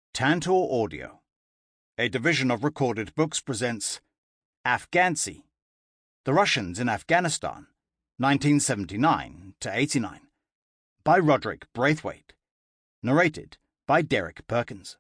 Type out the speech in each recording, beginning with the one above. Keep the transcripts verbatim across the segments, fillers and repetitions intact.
Tantor Audio, a division of Recorded Books, presents Afghansy, The Russians in Afghanistan, nineteen seventy-nine to eighty-nine, by Roderick Braithwaite, narrated by Derek Perkins.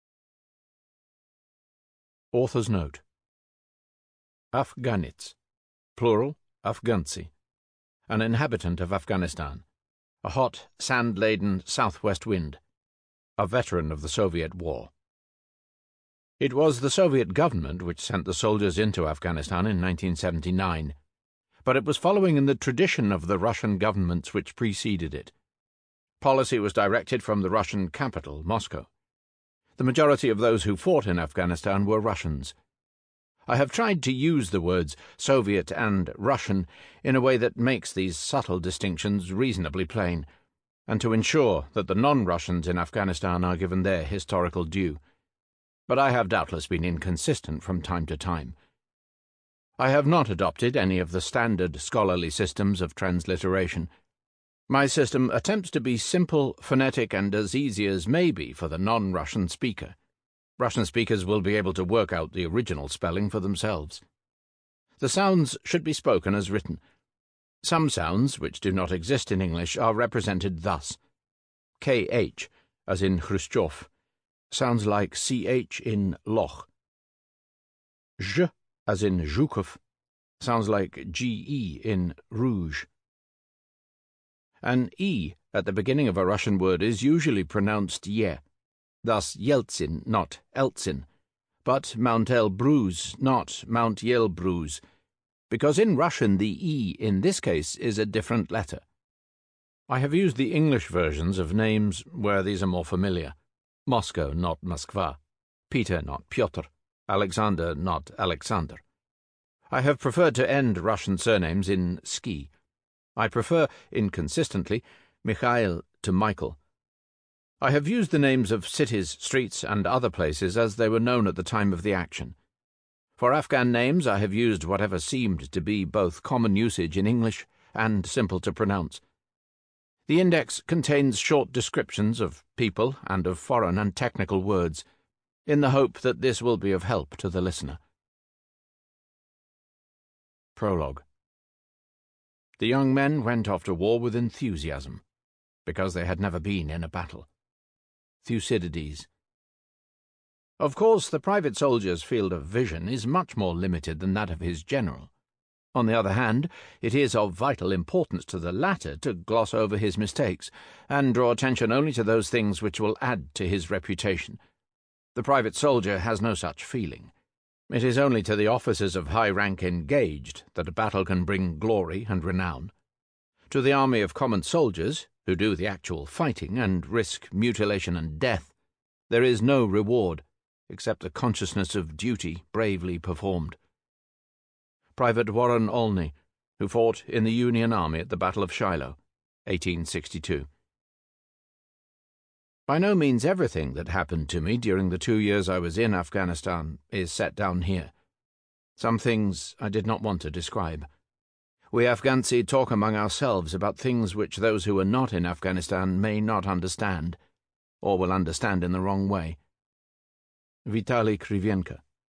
Author's note. Afghanits, plural, Afghansy, an inhabitant of Afghanistan, a hot, sand-laden southwest wind, a veteran of the Soviet War. It was the Soviet government which sent the soldiers into Afghanistan in nineteen seventy-nine, but it was following in the tradition of the Russian governments which preceded it. Policy was directed from the Russian capital, Moscow. The majority of those who fought in Afghanistan were Russians. I have tried to use the words Soviet and Russian in a way that makes these subtle distinctions reasonably plain, and to ensure that the non-Russians in Afghanistan are given their historical due. But I have doubtless been inconsistent from time to time. I have not adopted any of the standard scholarly systems of transliteration. My system attempts to be simple, phonetic, and as easy as may be for the non-Russian speaker. Russian speakers will be able to work out the original spelling for themselves. The sounds should be spoken as written. Some sounds, which do not exist in English, are represented thus. K H, as in Khrushchev, sounds like C H in Loch. Zh, as in Zhukov, sounds like G E in Rouge. An E at the beginning of a Russian word is usually pronounced ye, thus Yeltsin, not Eltsin, but Mount Elbrus, not Mount Yelbrus, because in Russian the E in this case is a different letter. I have used the English versions of names where these are more familiar. Moscow, not Moskva, Peter, not Pyotr, Alexander, not Alexander. I have preferred to end Russian surnames in ski. I prefer, inconsistently, Mikhail to Michael. I have used the names of cities, streets, and other places as they were known at the time of the action. For Afghan names I have used whatever seemed to be both common usage in English and simple to pronounce. The index contains short descriptions of people and of foreign and technical words, in the hope that this will be of help to the listener. Prologue. The young men went off to war with enthusiasm, because they had never been in a battle. Thucydides. Of course, the private soldier's field of vision is much more limited than that of his general. On the other hand, it is of vital importance to the latter to gloss over his mistakes, and draw attention only to those things which will add to his reputation. The private soldier has no such feeling. It is only to the officers of high rank engaged that a battle can bring glory and renown. To the army of common soldiers, who do the actual fighting and risk mutilation and death, there is no reward, except the consciousness of duty bravely performed. Private Warren Olney, who fought in the Union Army at the Battle of Shiloh, eighteen sixty-two. By no means everything that happened to me during the two years I was in Afghanistan is set down here. Some things I did not want to describe. We Afghansi talk among ourselves about things which those who are not in Afghanistan may not understand, or will understand in the wrong way. Vitaly Krivenka.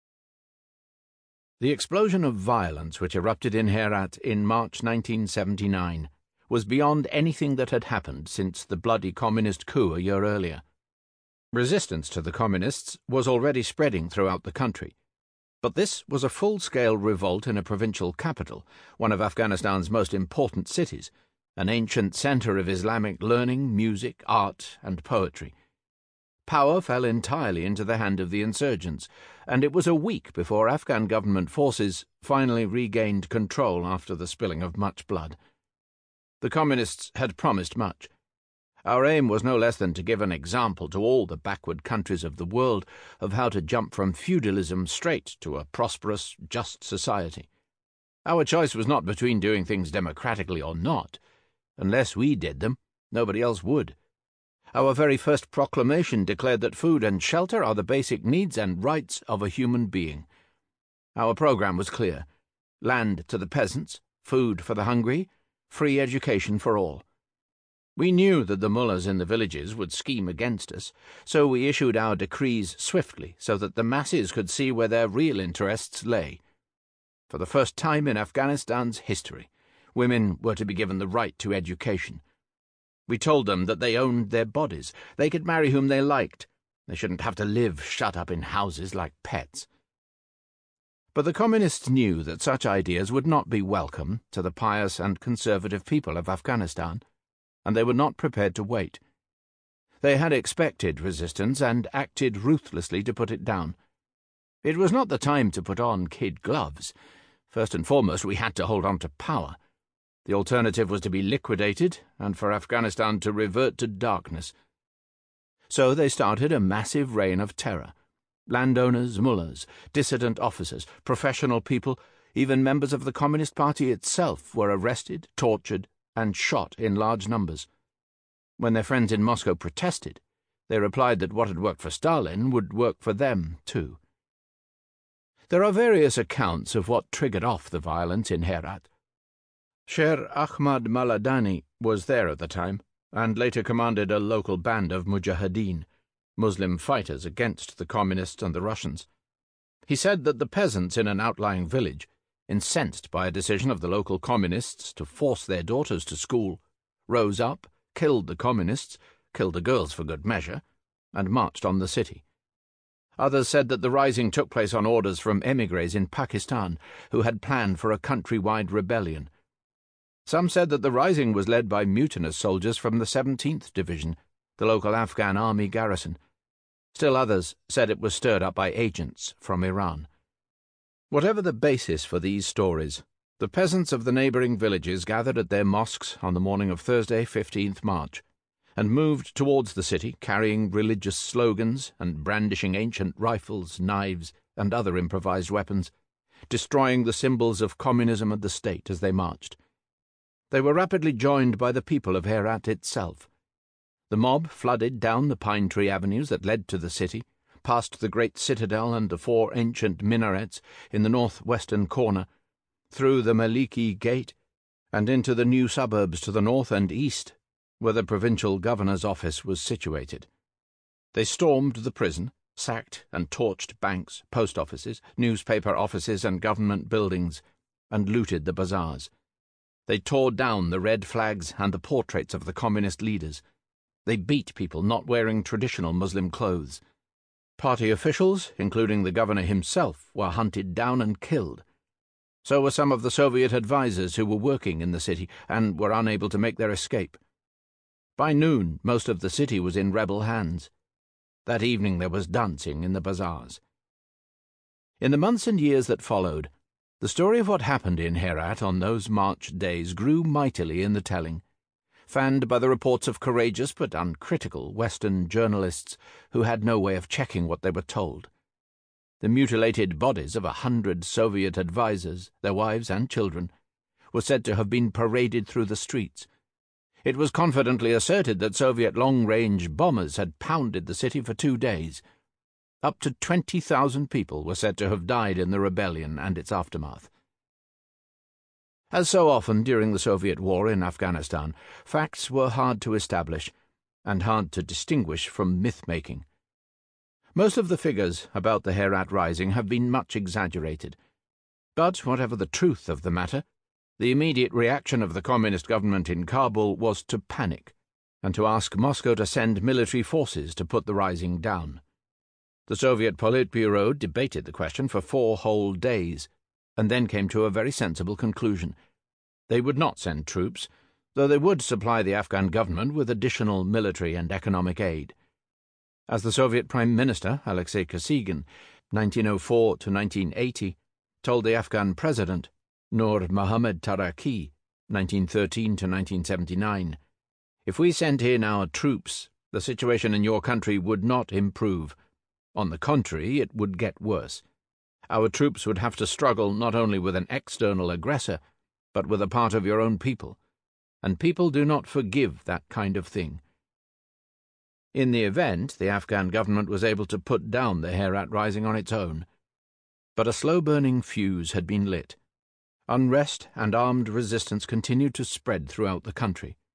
The explosion of violence which erupted in Herat in March nineteen seventy-nine was beyond anything that had happened since the bloody communist coup a year earlier. Resistance to the communists was already spreading throughout the country, but this was a full-scale revolt in a provincial capital, one of Afghanistan's most important cities, an ancient centre of Islamic learning, music, art, and poetry. Power fell entirely into the hand of the insurgents, and it was a week before Afghan government forces finally regained control after the spilling of much blood. The communists had promised much. Our aim was no less than to give an example to all the backward countries of the world of how to jump from feudalism straight to a prosperous, just society. Our choice was not between doing things democratically or not. Unless we did them, nobody else would. Our very first proclamation declared that food and shelter are the basic needs and rights of a human being. Our program was clear: land to the peasants, food for the hungry, free education for all. We knew that the mullahs in the villages would scheme against us, so we issued our decrees swiftly so that the masses could see where their real interests lay. For the first time in Afghanistan's history, women were to be given the right to education. We told them that they owned their bodies. They could marry whom they liked. They shouldn't have to live shut up in houses like pets. But the communists knew that such ideas would not be welcome to the pious and conservative people of Afghanistan, and they were not prepared to wait. They had expected resistance and acted ruthlessly to put it down. It was not the time to put on kid gloves. First and foremost, we had to hold on to power. The alternative was to be liquidated and for Afghanistan to revert to darkness. So they started a massive reign of terror. Landowners, mullahs, dissident officers, professional people, even members of the Communist Party itself were arrested, tortured, and shot in large numbers. When their friends in Moscow protested, they replied that what had worked for Stalin would work for them too. There are various accounts of what triggered off the violence in Herat. Sher Ahmad Maladani was there at the time, and later commanded a local band of mujahideen, Muslim fighters against the Communists and the Russians. He said that the peasants in an outlying village, incensed by a decision of the local Communists to force their daughters to school, rose up, killed the Communists, killed the girls for good measure, and marched on the city. Others said that the rising took place on orders from émigrés in Pakistan who had planned for a country-wide rebellion. Some said that the rising was led by mutinous soldiers from the seventeenth Division, the local Afghan army garrison. Still others said it was stirred up by agents from Iran. Whatever the basis for these stories, the peasants of the neighbouring villages gathered at their mosques on the morning of Thursday, fifteenth March, and moved towards the city carrying religious slogans and brandishing ancient rifles, knives, and other improvised weapons, destroying the symbols of communism and the state as they marched. They were rapidly joined by the people of Herat itself. The mob flooded down the pine tree avenues that led to the city, past the great citadel and the four ancient minarets in the north-western corner, through the Maliki Gate, and into the new suburbs to the north and east, where the provincial governor's office was situated. They stormed the prison, sacked and torched banks, post offices, newspaper offices and government buildings, and looted the bazaars. They tore down the red flags and the portraits of the communist leaders. They beat people not wearing traditional Muslim clothes. Party officials, including the governor himself, were hunted down and killed. So were some of the Soviet advisers who were working in the city and were unable to make their escape. By noon, most of the city was in rebel hands. That evening there was dancing in the bazaars. In the months and years that followed, the story of what happened in Herat on those March days grew mightily in the telling, fanned by the reports of courageous but uncritical Western journalists who had no way of checking what they were told. The mutilated bodies of a hundred Soviet advisers, their wives and children, were said to have been paraded through the streets. It was confidently asserted that Soviet long-range bombers had pounded the city for two days. Up to twenty thousand people were said to have died in the rebellion and its aftermath. As so often during the Soviet war in Afghanistan, facts were hard to establish and hard to distinguish from myth-making. Most of the figures about the Herat Rising have been much exaggerated. But whatever the truth of the matter, the immediate reaction of the communist government in Kabul was to panic and to ask Moscow to send military forces to put the rising down. The Soviet Politburo debated the question for four whole days, and then came to a very sensible conclusion. They would not send troops, though they would supply the Afghan government with additional military and economic aid. As the Soviet Prime Minister, Alexei Kosygin, nineteen oh four to nineteen eighty, told the Afghan President, Nur Mohammad Taraki, nineteen thirteen to nineteen seventy-nine, "If we sent in our troops, the situation in your country would not improve. On the contrary, it would get worse. Our troops would have to struggle not only with an external aggressor, but with a part of your own people, and people do not forgive that kind of thing." In the event, the Afghan government was able to put down the Herat Rising on its own. But a slow-burning fuse had been lit. Unrest and armed resistance continued to spread throughout the country.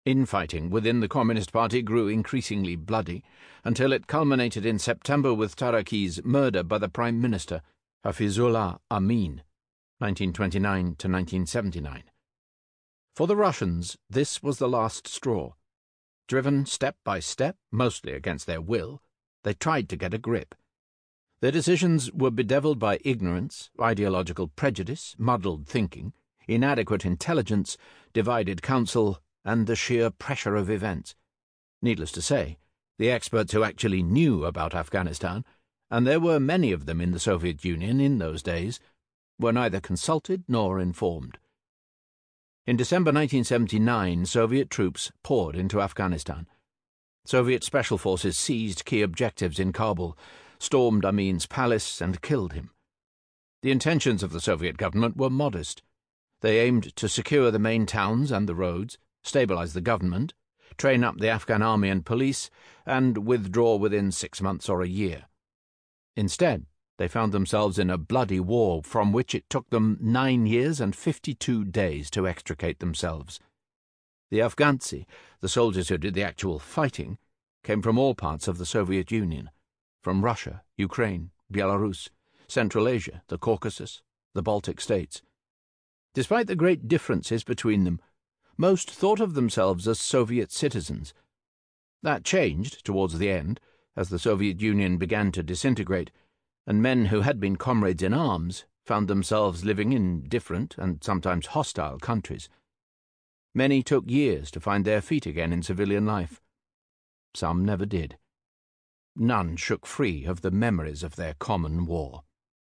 Infighting within the Communist Party grew increasingly bloody, until it culminated in September with Taraki's murder by the Prime Minister, Hafizullah Amin, nineteen twenty-nine to nineteen seventy-nine. For the Russians, this was the last straw. Driven step by step, mostly against their will, they tried to get a grip. Their decisions were bedevilled by ignorance, ideological prejudice, muddled thinking, inadequate intelligence, divided counsel, and the sheer pressure of events. Needless to say, the experts who actually knew about Afghanistan, and there were many of them in the Soviet Union in those days, were neither consulted nor informed. In December nineteen seventy-nine, Soviet troops poured into Afghanistan. Soviet special forces seized key objectives in Kabul, stormed Amin's palace, and killed him. The intentions of the Soviet government were modest. They aimed to secure the main towns and the roads, stabilize the government, train up the Afghan army and police, and withdraw within six months or a year. Instead, they found themselves in a bloody war from which it took them nine years and fifty-two days to extricate themselves. The Afghansi, the soldiers who did the actual fighting, came from all parts of the Soviet Union, from Russia, Ukraine, Belarus, Central Asia, the Caucasus, the Baltic states. Despite the great differences between them, most thought of themselves as Soviet citizens. That changed towards the end, as the Soviet Union began to disintegrate, and men who had been comrades in arms found themselves living in different and sometimes hostile countries. Many took years to find their feet again in civilian life. Some never did. None shook free of the memories of their common war.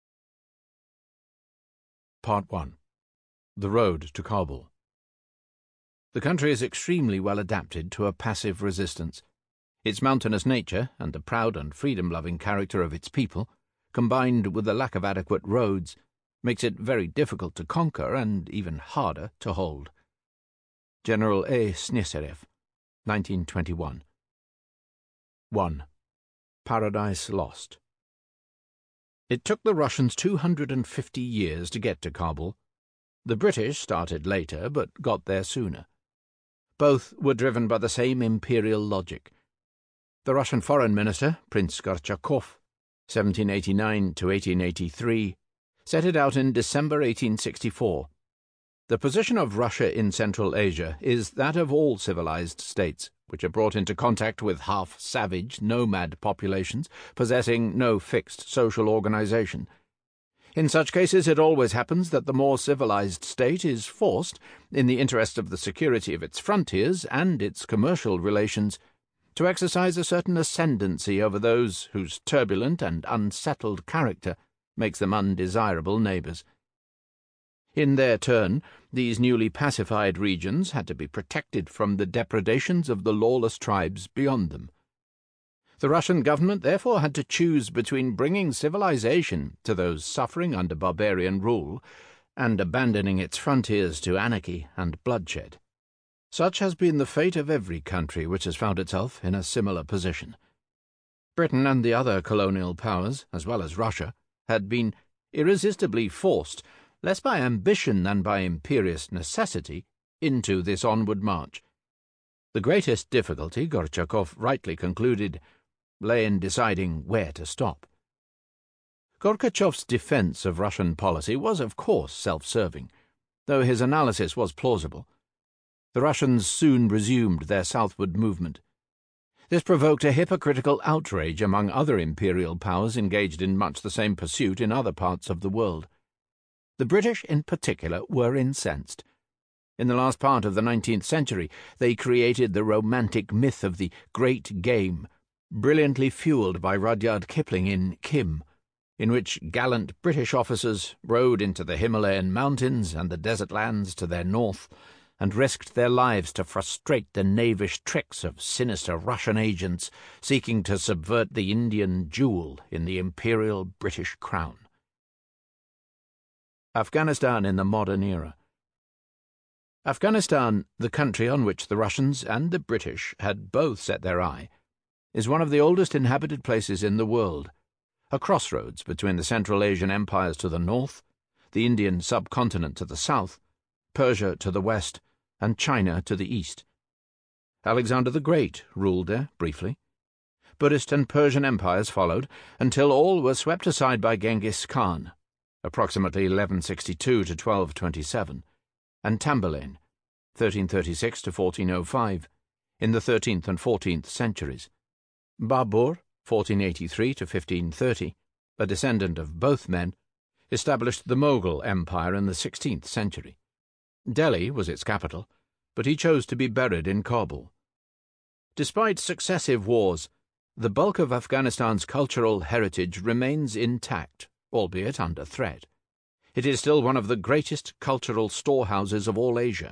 Part one. The Road to Kabul. The country is extremely well adapted to a passive resistance. Its mountainous nature and the proud and freedom-loving character of its people, combined with the lack of adequate roads, makes it very difficult to conquer and even harder to hold. General A. Sneserev, nineteen twenty-one. one. Paradise Lost. It took the Russians two hundred fifty years to get to Kabul. The British started later, but got there sooner. Both were driven by the same imperial logic. The Russian foreign minister, Prince Gorchakov, seventeen eighty-nine to eighteen eighty-three, set it out in December eighteen sixty-four. The position of Russia in Central Asia is that of all civilized states, which are brought into contact with half-savage, nomad populations, possessing no fixed social organization. In such cases it always happens that the more civilized state is forced, in the interest of the security of its frontiers and its commercial relations, to exercise a certain ascendancy over those whose turbulent and unsettled character makes them undesirable neighbors. In their turn, these newly pacified regions had to be protected from the depredations of the lawless tribes beyond them. The Russian government therefore had to choose between bringing civilization to those suffering under barbarian rule and abandoning its frontiers to anarchy and bloodshed. Such has been the fate of every country which has found itself in a similar position. Britain and the other colonial powers, as well as Russia, had been irresistibly forced, less by ambition than by imperious necessity, into this onward march. The greatest difficulty, Gorchakov rightly concluded, lay in deciding where to stop. Gorchakhov's defense of Russian policy was of course self-serving, though his analysis was plausible. The Russians soon resumed their southward movement. This provoked a hypocritical outrage among other imperial powers engaged in much the same pursuit in other parts of the world. The British, in particular, were incensed. In the last part of the nineteenth century, they created the romantic myth of the Great Game, brilliantly fueled by Rudyard Kipling in Kim, in which gallant British officers rode into the Himalayan mountains and the desert lands to their north, and risked their lives to frustrate the knavish tricks of sinister Russian agents seeking to subvert the Indian jewel in the imperial British crown. Afghanistan in the modern era. Afghanistan, the country on which the Russians and the British had both set their eye, is one of the oldest inhabited places in the world, a crossroads between the Central Asian empires to the north, the Indian subcontinent to the south, Persia to the west, and China to the east. Alexander the Great ruled there briefly. Buddhist and Persian empires followed, until all were swept aside by Genghis Khan, approximately eleven sixty-two to twelve twenty-seven, and Tamburlaine, thirteen thirty-six to fourteen oh five, in the thirteenth and fourteenth centuries. Babur, fourteen eighty-three to fifteen thirty, a descendant of both men, established the Mughal Empire in the sixteenth century. Delhi was its capital, but he chose to be buried in Kabul. Despite successive wars, the bulk of Afghanistan's cultural heritage remains intact, albeit under threat. It is still one of the greatest cultural storehouses of all Asia.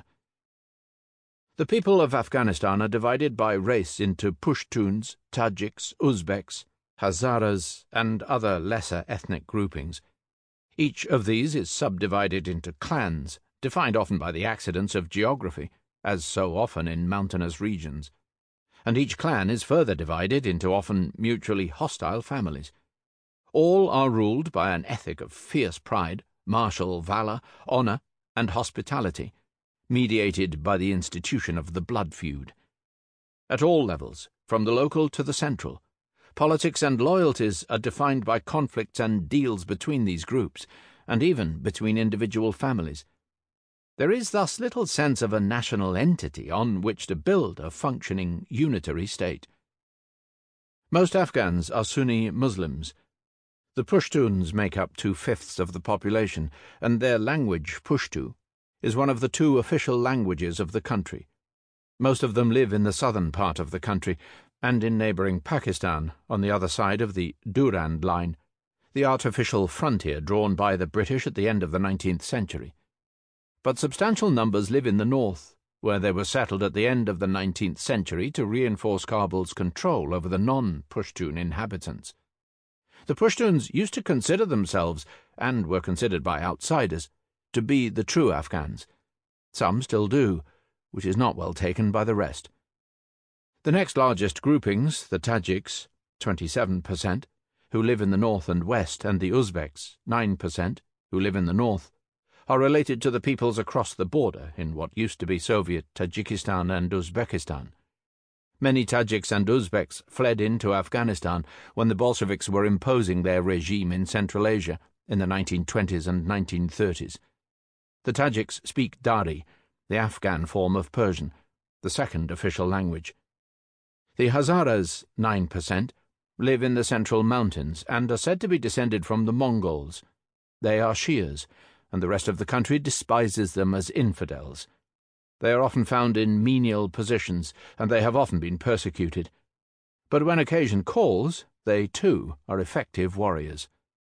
The people of Afghanistan are divided by race into Pashtuns, Tajiks, Uzbeks, Hazaras, and other lesser ethnic groupings. Each of these is subdivided into clans, defined often by the accidents of geography, as so often in mountainous regions. And each clan is further divided into often mutually hostile families. All are ruled by an ethic of fierce pride, martial valor, honor, and hospitality, mediated by the institution of the blood feud. At all levels, from the local to the central, politics and loyalties are defined by conflicts and deals between these groups, and even between individual families. There is thus little sense of a national entity on which to build a functioning unitary state. Most Afghans are Sunni Muslims. The Pashtuns make up two-fifths of the population, and their language, Pashto, is one of the two official languages of the country. Most of them live in the southern part of the country, and in neighbouring Pakistan, on the other side of the Durand Line, the artificial frontier drawn by the British at the end of the nineteenth century. But substantial numbers live in the north, where they were settled at the end of the nineteenth century to reinforce Kabul's control over the non-Pashtun inhabitants. The Pashtuns used to consider themselves, and were considered by outsiders, to be the true Afghans. Some still do, which is not well taken by the rest. The next largest groupings, the Tajiks, twenty-seven percent, who live in the north and west, and the Uzbeks, nine percent, who live in the north, are related to the peoples across the border in what used to be Soviet Tajikistan and Uzbekistan. Many Tajiks and Uzbeks fled into Afghanistan when the Bolsheviks were imposing their regime in Central Asia in the nineteen twenties and nineteen thirties. The Tajiks speak Dari, the Afghan form of Persian, the second official language. The Hazaras, nine percent, live in the central mountains and are said to be descended from the Mongols. They are Shias, and the rest of the country despises them as infidels. They are often found in menial positions, and they have often been persecuted. But when occasion calls, they too are effective warriors.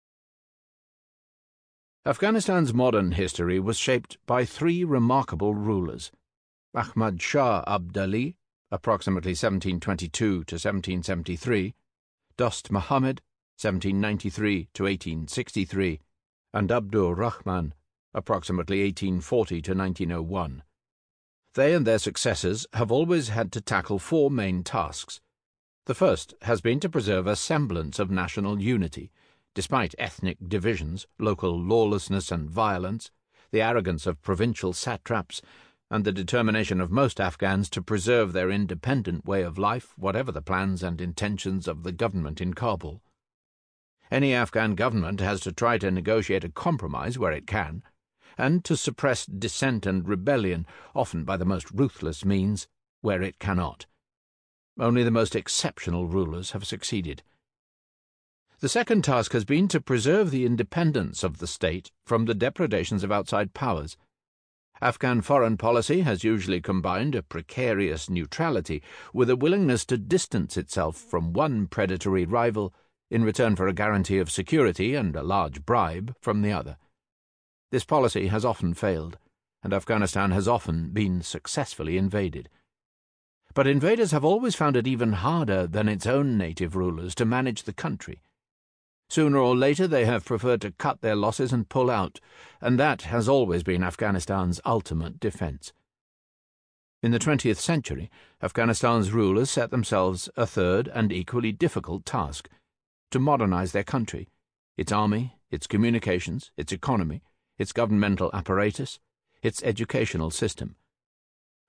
Afghanistan's modern history was shaped by three remarkable rulers: Ahmad Shah Abdali, approximately seventeen twenty-two to seventeen seventy-three, Dost Muhammad, seventeen ninety-three to eighteen sixty-three, and Abdur Rahman, approximately eighteen forty to nineteen oh one. They and their successors have always had to tackle four main tasks. The first has been to preserve a semblance of national unity, despite ethnic divisions, local lawlessness and violence, the arrogance of provincial satraps, and the determination of most Afghans to preserve their independent way of life, whatever the plans and intentions of the government in Kabul. Any Afghan government has to try to negotiate a compromise where it can, and to suppress dissent and rebellion, often by the most ruthless means, where it cannot. Only the most exceptional rulers have succeeded. The second task has been to preserve the independence of the state from the depredations of outside powers. Afghan foreign policy has usually combined a precarious neutrality with a willingness to distance itself from one predatory rival in return for a guarantee of security and a large bribe from the other. This policy has often failed, and Afghanistan has often been successfully invaded. But invaders have always found it even harder than its own native rulers to manage the country. Sooner or later they have preferred to cut their losses and pull out, and that has always been Afghanistan's ultimate defense. In the twentieth century, Afghanistan's rulers set themselves a third and equally difficult task: to modernize their country, its army, its communications, its economy, its governmental apparatus, its educational system.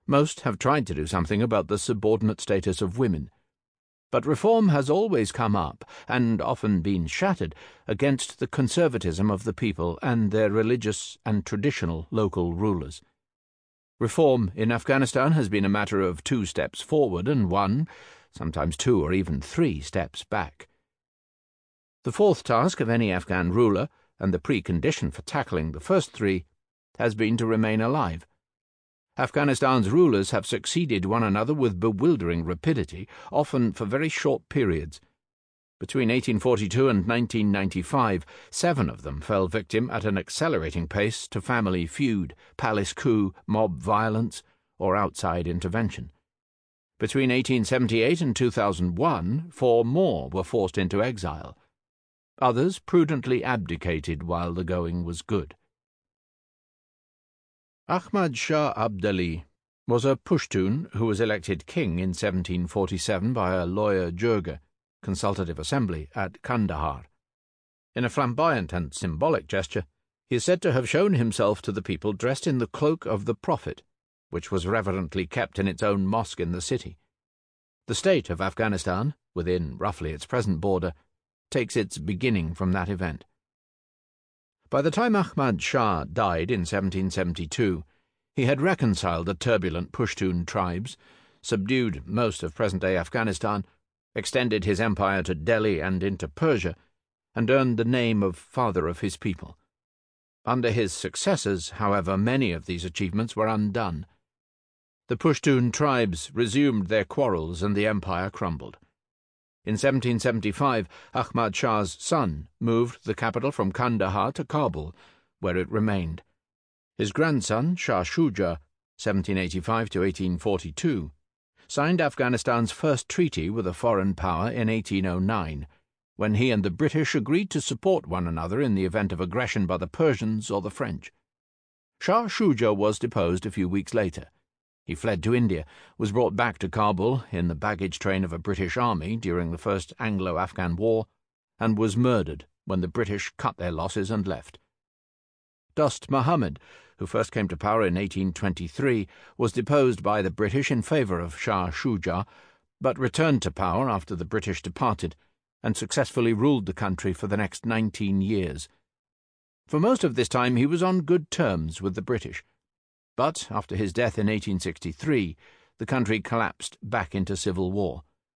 Most have tried to do something about the subordinate status of women, but reform has always come up, and often been shattered, against the conservatism of the people and their religious and traditional local rulers. Reform in Afghanistan has been a matter of two steps forward and one, sometimes two or even three steps back. The fourth task of any Afghan ruler, and the precondition for tackling the first three, has been to remain alive. Afghanistan's rulers have succeeded one another with bewildering rapidity, often for very short periods. Between eighteen forty-two and nineteen ninety-five, seven of them fell victim at an accelerating pace to family feud, palace coup, mob violence, or outside intervention. Between eighteen seventy-eight and two thousand one, four more were forced into exile. Others prudently abdicated while the going was good. Ahmad Shah Abdali was a Pushtun who was elected king in seventeen forty-seven by a lawyer Jurga consultative assembly at Kandahar. In a flamboyant and symbolic gesture, he is said to have shown himself to the people dressed in the cloak of the Prophet, which was reverently kept in its own mosque in the city. The state of Afghanistan, within roughly its present border, takes its beginning from that event. By the time Ahmad Shah died in seventeen seventy-two, he had reconciled the turbulent Pushtun tribes, subdued most of present-day Afghanistan, extended his empire to Delhi and into Persia, and earned the name of Father of his people. Under his successors, however, many of these achievements were undone. The Pushtun tribes resumed their quarrels and the empire crumbled. In seventeen seventy-five, Ahmad Shah's son moved the capital from Kandahar to Kabul, where it remained. His grandson, Shah Shuja, seventeen eighty-five to eighteen forty-two, signed Afghanistan's first treaty with a foreign power in eighteen oh nine, when he and the British agreed to support one another in the event of aggression by the Persians or the French. Shah Shuja was deposed a few weeks later. He fled to India, was brought back to Kabul in the baggage train of a British army during the First Anglo-Afghan War, and was murdered when the British cut their losses and left. Dost Muhammad, who first came to power in eighteen twenty-three, was deposed by the British in favour of Shah Shuja, but returned to power after the British departed, and successfully ruled the country for the next nineteen years. For most of this time he was on good terms with the British. But after his death in eighteen sixty-three, the country collapsed back into civil war.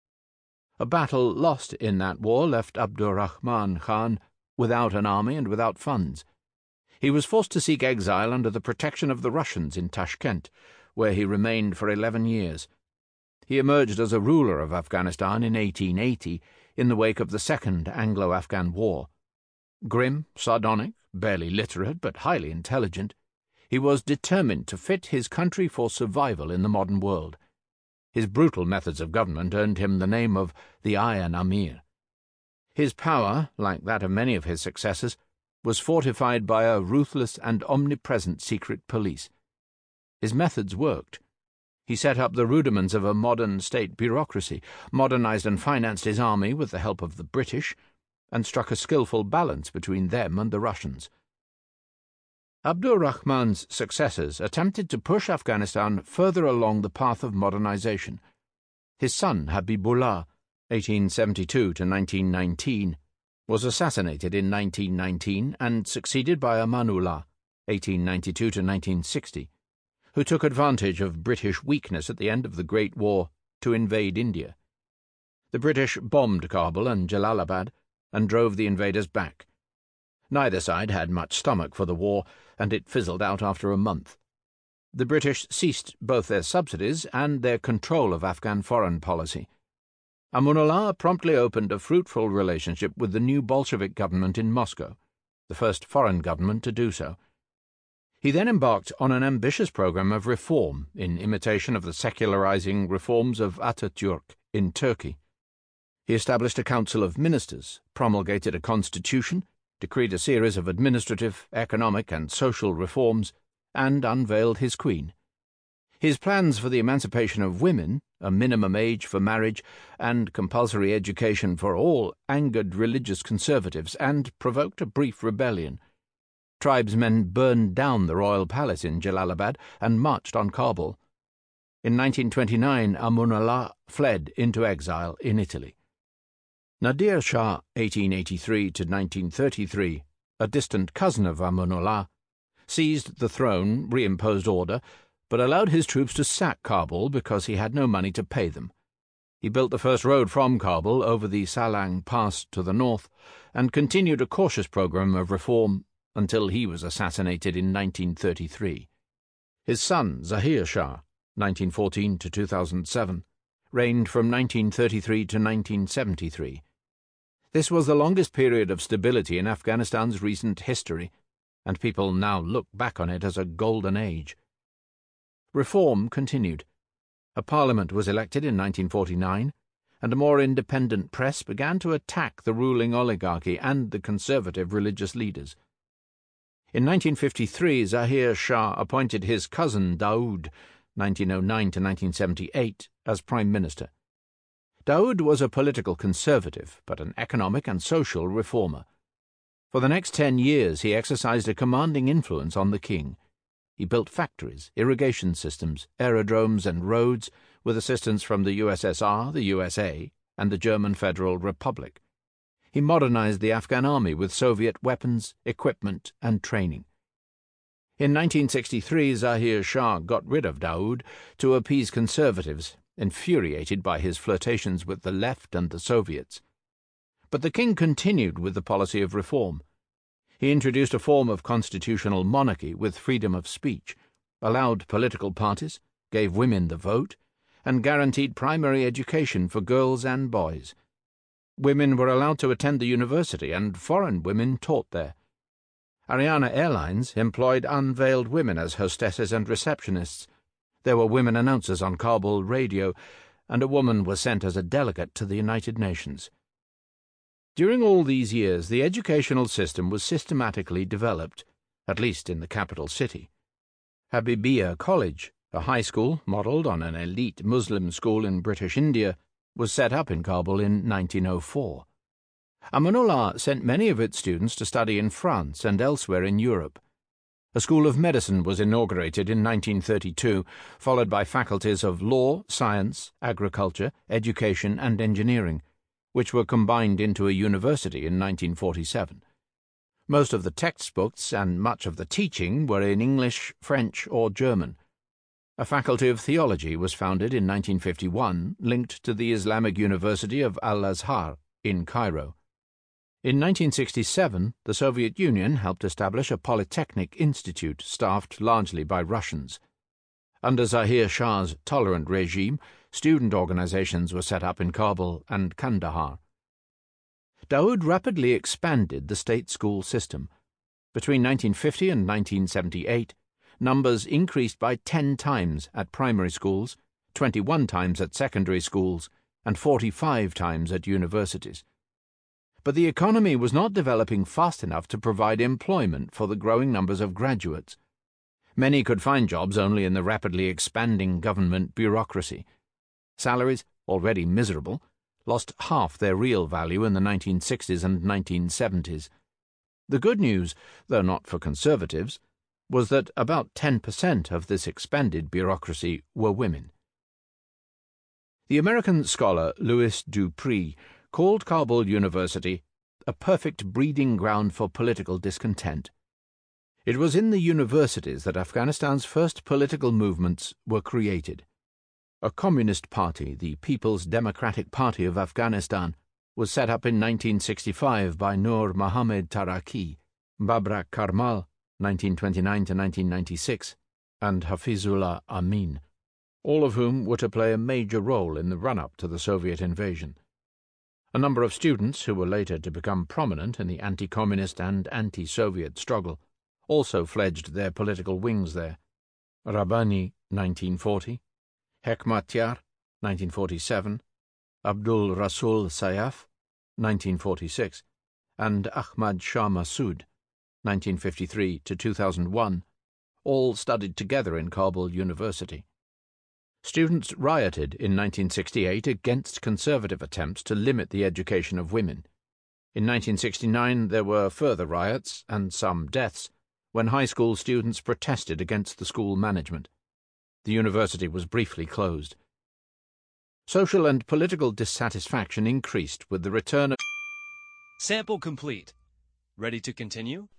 A battle lost in that war left Abdur Rahman Khan without an army and without funds. He was forced to seek exile under the protection of the Russians in Tashkent, where he remained for eleven years. He emerged as a ruler of Afghanistan in eighteen eighty, in the wake of the Second Anglo-Afghan War. Grim, sardonic, barely literate, but highly intelligent, he was determined to fit his country for survival in the modern world. His brutal methods of government earned him the name of the Iron Amir. His power, like that of many of his successors, was fortified by a ruthless and omnipresent secret police. His methods worked. He set up the rudiments of a modern state bureaucracy, modernized and financed his army with the help of the British, and struck a skillful balance between them and the Russians. Abdur Rahman's successors attempted to push Afghanistan further along the path of modernization. His son, Habibullah, eighteen seventy-two to nineteen nineteen, was assassinated in nineteen nineteen and succeeded by Amanullah, eighteen ninety-two to nineteen sixty, who took advantage of British weakness at the end of the Great War to invade India. The British bombed Kabul and Jalalabad and drove the invaders back. Neither side had much stomach for the war, and it fizzled out after a month. The British ceased both their subsidies and their control of Afghan foreign policy. Amanullah promptly opened a fruitful relationship with the new Bolshevik government in Moscow, the first foreign government to do so. He then embarked on an ambitious program of reform in imitation of the secularizing reforms of Ataturk in Turkey. He established a council of ministers, promulgated a constitution, decreed a series of administrative, economic, and social reforms, and unveiled his queen. His plans for the emancipation of women, a minimum age for marriage, and compulsory education for all angered religious conservatives and provoked a brief rebellion. Tribesmen burned down the royal palace in Jalalabad and marched on Kabul. In nineteen twenty-nine, Amunullah fled into exile in Italy. Nadir Shah, eighteen eighty-three to nineteen thirty-three, a distant cousin of Amunullah, seized the throne, reimposed order, but allowed his troops to sack Kabul because he had no money to pay them. He built the first road from Kabul over the Salang Pass to the north and continued a cautious program of reform until he was assassinated in nineteen thirty-three. His son, Zahir Shah, nineteen fourteen to two thousand seven, reigned from nineteen thirty-three to nineteen seventy-three. This was the longest period of stability in Afghanistan's recent history, and people now look back on it as a golden age. Reform continued. A parliament was elected in nineteen forty-nine, and a more independent press began to attack the ruling oligarchy and the conservative religious leaders. In nineteen fifty-three, Zahir Shah appointed his cousin Daoud, nineteen oh nine to nineteen seventy-eight, as prime minister. Daoud was a political conservative, but an economic and social reformer. For the next ten years he exercised a commanding influence on the king. He built factories, irrigation systems, aerodromes and roads with assistance from the U S S R, the U S A, and the German Federal Republic. He modernized the Afghan army with Soviet weapons, equipment, and training. In nineteen sixty-three, Zahir Shah got rid of Daoud to appease conservatives, infuriated by his flirtations with the left and the Soviets. But the king continued with the policy of reform. He introduced a form of constitutional monarchy with freedom of speech, allowed political parties, gave women the vote, and guaranteed primary education for girls and boys. Women were allowed to attend the university, and foreign women taught there. Ariana Airlines employed unveiled women as hostesses and receptionists. There were women announcers on Kabul radio, and a woman was sent as a delegate to the United Nations. During all these years, the educational system was systematically developed, at least in the capital city. Habibia College, a high school modelled on an elite Muslim school in British India, was set up in Kabul in nineteen oh four. Amunullah sent many of its students to study in France and elsewhere in Europe. A school of medicine was inaugurated in nineteen thirty-two, followed by faculties of law, science, agriculture, education, and engineering, which were combined into a university in nineteen forty-seven. Most of the textbooks and much of the teaching were in English, French, or German. A faculty of theology was founded in nineteen fifty-one, linked to the Islamic University of Al-Azhar in Cairo. In nineteen sixty-seven, the Soviet Union helped establish a polytechnic institute staffed largely by Russians. Under Zahir Shah's tolerant regime, student organizations were set up in Kabul and Kandahar. Daoud rapidly expanded the state school system. Between nineteen fifty and nineteen seventy-eight, numbers increased by ten times at primary schools, twenty-one times at secondary schools, and forty-five times at universities. But the economy was not developing fast enough to provide employment for the growing numbers of graduates. Many could find jobs only in the rapidly expanding government bureaucracy. Salaries, already miserable, lost half their real value in the nineteen sixties and nineteen seventies. The good news, though not for conservatives, was that about ten percent of this expanded bureaucracy were women. The American scholar Louis Dupree called Kabul University a perfect breeding ground for political discontent. It was in the universities that Afghanistan's first political movements were created. A communist party, the People's Democratic Party of Afghanistan, was set up in nineteen sixty-five by Nur Mohammad Taraki, Babrak Karmal, nineteen twenty-nine to nineteen ninety-six, and Hafizullah Amin, all of whom were to play a major role in the run-up to the Soviet invasion. A number of students, who were later to become prominent in the anti-communist and anti-Soviet struggle, also fledged their political wings there. Rabbani, nineteen forty, Hekmatyar, nineteen forty-seven, Abdul Rasul Sayaf, nineteen forty-six, and Ahmad Shah Massoud, nineteen fifty-three to two thousand one, all studied together in Kabul University. Students rioted in nineteen sixty-eight against conservative attempts to limit the education of women. In nineteen sixty-nine there were further riots and some deaths when high school students protested against the school management. The university was briefly closed. Social and political dissatisfaction increased with the return of... Sample complete. Ready to continue?